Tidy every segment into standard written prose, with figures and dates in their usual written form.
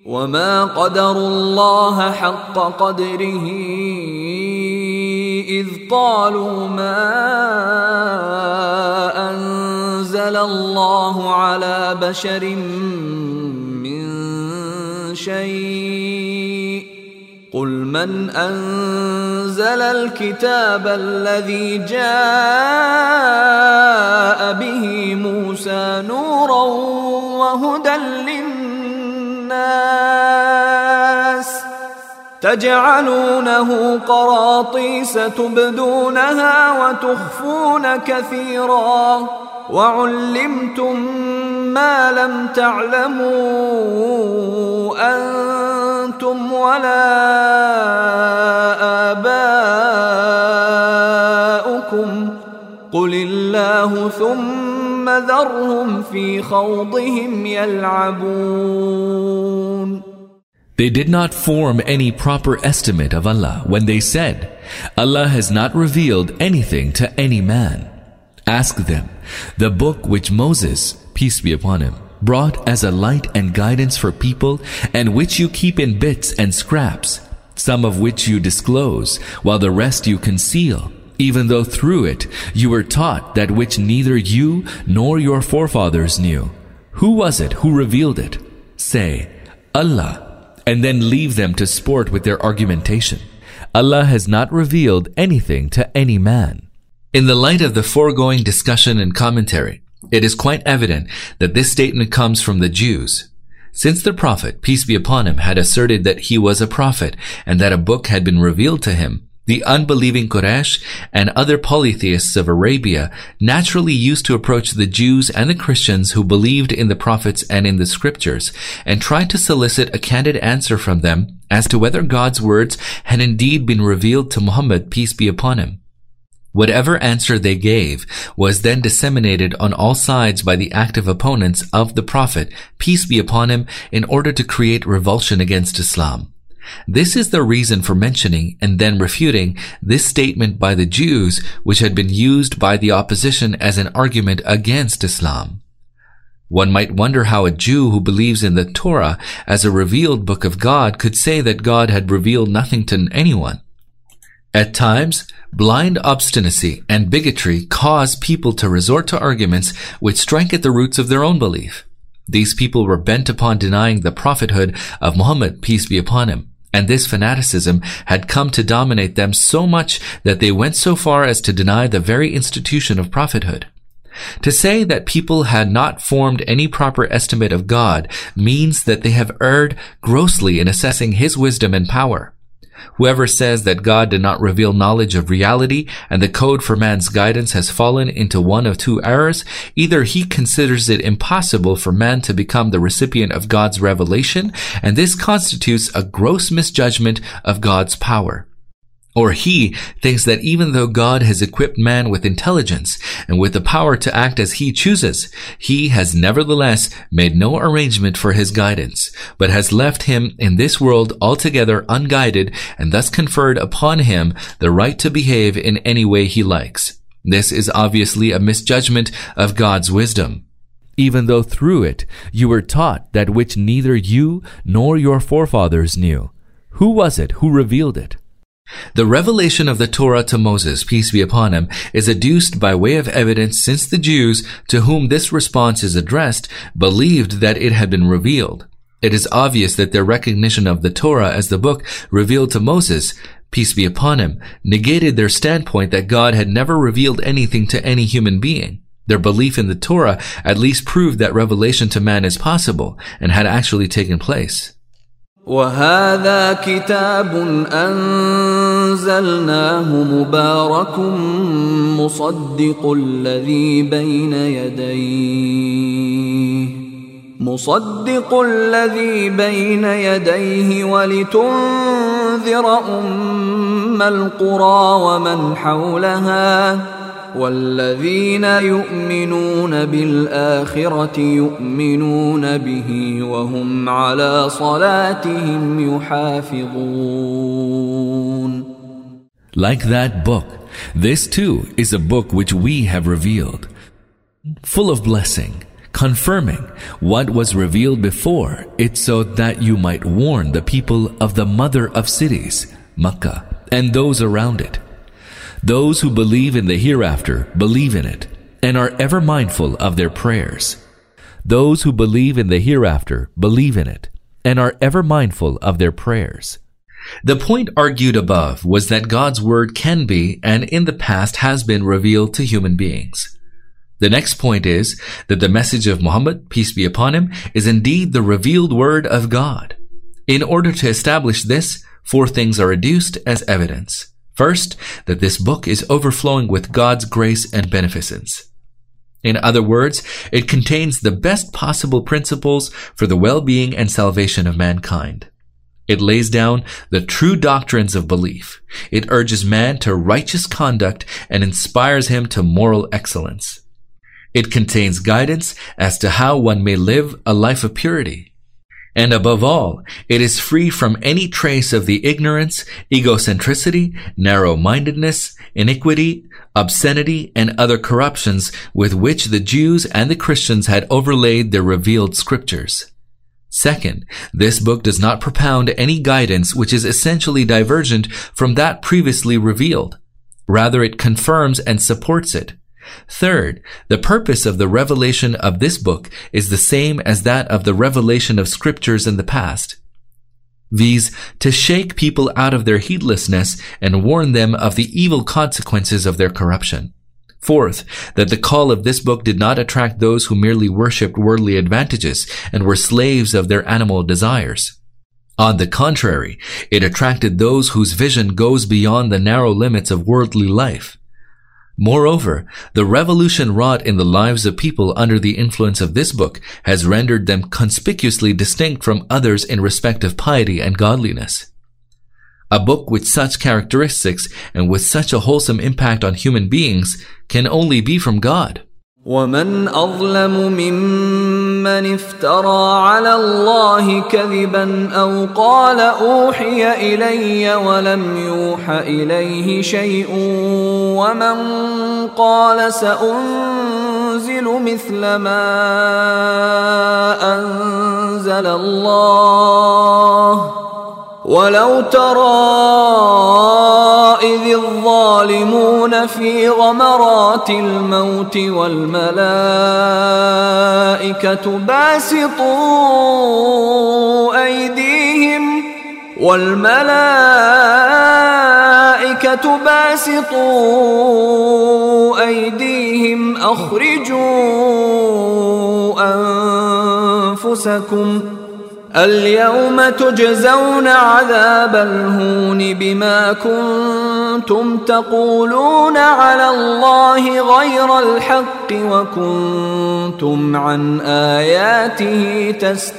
وما قدروا الله حق قدره إذ قالوا ما أنزل الله على بشر من شيء قل من أنزل الكتاب الذي جاء به موسى نورا وهدى للناس تجعلونه قراطيس تبدونها وتخفون كثيرا وعلمتم ما لم تعلموا أنتم ولا آباؤكم قل الله ثم ذرهم في خوضهم يلعبون. They did not form any proper estimate of Allah when they said, Allah has not revealed anything to any man. Ask them, the book which Moses, peace be upon him, brought as a light and guidance for people, and which you keep in bits and scraps, some of which you disclose, while the rest you conceal, even though through it you were taught that which neither you nor your forefathers knew. Who was it who revealed it? Say, Allah, and then leave them to sport with their argumentation. Allah has not revealed anything to any man. In the light of the foregoing discussion and commentary, it is quite evident that this statement comes from the Jews. Since the Prophet, peace be upon him, had asserted that he was a prophet and that a book had been revealed to him, the unbelieving Quraysh and other polytheists of Arabia naturally used to approach the Jews and the Christians who believed in the prophets and in the scriptures and tried to solicit a candid answer from them as to whether God's words had indeed been revealed to Muhammad, peace be upon him. Whatever answer they gave was then disseminated on all sides by the active opponents of the Prophet, peace be upon him, in order to create revulsion against Islam. This is the reason for mentioning and then refuting this statement by the Jews, which had been used by the opposition as an argument against Islam. One might wonder how a Jew who believes in the Torah as a revealed book of God could say that God had revealed nothing to anyone. At times, blind obstinacy and bigotry cause people to resort to arguments which strike at the roots of their own belief. These people were bent upon denying the prophethood of Muhammad, peace be upon him, and this fanaticism had come to dominate them so much that they went so far as to deny the very institution of prophethood. To say that people had not formed any proper estimate of God means that they have erred grossly in assessing His wisdom and power. Whoever says that God did not reveal knowledge of reality and the code for man's guidance has fallen into one of two errors, either he considers it impossible for man to become the recipient of God's revelation, and this constitutes a gross misjudgment of God's power, or he thinks that even though God has equipped man with intelligence and with the power to act as he chooses, he has nevertheless made no arrangement for his guidance, but has left him in this world altogether unguided and thus conferred upon him the right to behave in any way he likes. This is obviously a misjudgment of God's wisdom. Even though through it you were taught that which neither you nor your forefathers knew. Who was it who revealed it? The revelation of the Torah to Moses, peace be upon him, is adduced by way of evidence, since the Jews, to whom this response is addressed, believed that it had been revealed. It is obvious that their recognition of the Torah as the book revealed to Moses, peace be upon him, negated their standpoint that God had never revealed anything to any human being. Their belief in the Torah at least proved that revelation to man is possible and had actually taken place. وهذا كتاب أنزلناه مبارك مصدق الذي بين يديه ولتنذر أم القرى ومن حولها والذين يؤمنون بالآخرة يؤمنون به وهم على صلاتهم يحافظون. Like that book, this too is a book which we have revealed, full of blessing, confirming what was revealed before it so that you might warn the people of the mother of cities, Makkah, and those around it. Those who believe in the hereafter believe in it and are ever mindful of their prayers. Those who believe in the hereafter believe in it and are ever mindful of their prayers. The point argued above was that God's word can be and in the past has been revealed to human beings. The next point is that the message of Muhammad, peace be upon him, is indeed the revealed word of God. In order to establish this, 4 things are adduced as evidence. First, that this book is overflowing with God's grace and beneficence. In other words, it contains the best possible principles for the well-being and salvation of mankind. It lays down the true doctrines of belief. It urges man to righteous conduct and inspires him to moral excellence. It contains guidance as to how one may live a life of purity. And above all, it is free from any trace of the ignorance, egocentricity, narrow-mindedness, iniquity, obscenity, and other corruptions with which the Jews and the Christians had overlaid their revealed scriptures. Second, this book does not propound any guidance which is essentially divergent from that previously revealed. Rather, it confirms and supports it. Third, the purpose of the revelation of this book is the same as that of the revelation of scriptures in the past, viz., to shake people out of their heedlessness and warn them of the evil consequences of their corruption. Fourth, that the call of this book did not attract those who merely worshipped worldly advantages and were slaves of their animal desires. On the contrary, it attracted those whose vision goes beyond the narrow limits of worldly life. Moreover, the revolution wrought in the lives of people under the influence of this book has rendered them conspicuously distinct from others in respect of piety and godliness. A book with such characteristics and with such a wholesome impact on human beings can only be from God. وَمَنْ أَظْلَمُ مِمَّنِ افْتَرَى عَلَى اللَّهِ كَذِبًا أَوْ قَالَ أُوحِيَ إِلَيَّ وَلَمْ يُوحَ إِلَيْهِ شَيْءٌ وَمَنْ قَالَ سَأُنْزِلُ مِثْلَ مَا أَنْزَلَ اللَّهُ وَلَوْ تَرَى إِذِ الظَّالِمُونَ فِي غَمَرَاتِ الْمَوْتِ وَالْمَلَائِكَةُ باسطوا أيديهم أخرجوا أنفسكم اليوم تجزون عذاب الهون بما كنتم تقولون على الله غير الحق وكنتم عن آياته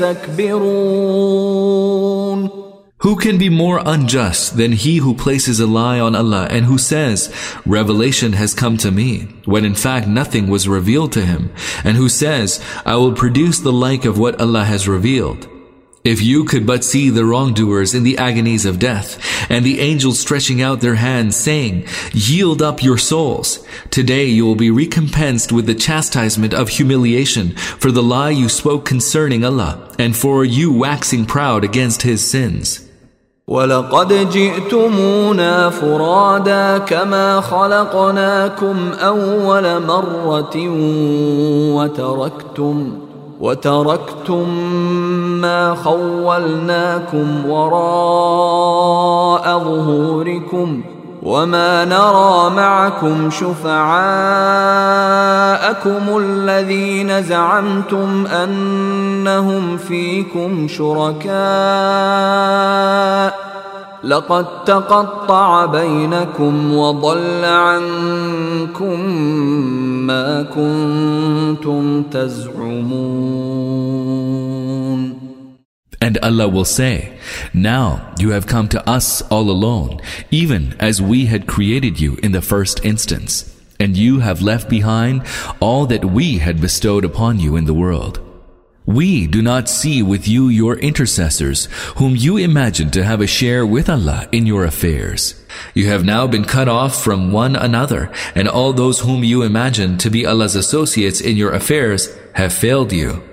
تستكبرون. Who can be more unjust than he who places a lie on Allah and who says, "Revelation has come to me," when in fact nothing was revealed to him, and who says, "I will produce the like of what Allah has revealed"? If you could but see the wrongdoers in the agonies of death, and the angels stretching out their hands, saying, "Yield up your souls. Today you will be recompensed with the chastisement of humiliation for the lie you spoke concerning Allah, and for you waxing proud against His sins." وَلَقَدْ جِئْتُمُونَا فُرَادَى كَمَا خَلَقْنَاكُمْ أَوَّلَ مَرَّةٍ وتركتم ما خولناكم وراء ظهوركم وما نرى معكم شفعاءكم الذين زعمتم أنهم فيكم شركاء لقد تقطع بينكم وضل عنكم ما كنتم تزعمون. And Allah will say, "Now you have come to us all alone, even as we had created you in the first instance, and you have left behind all that we had bestowed upon you in the world. We do not see with you your intercessors, whom you imagine to have a share with Allah in your affairs. You have now been cut off from one another, and all those whom you imagine to be Allah's associates in your affairs have failed you.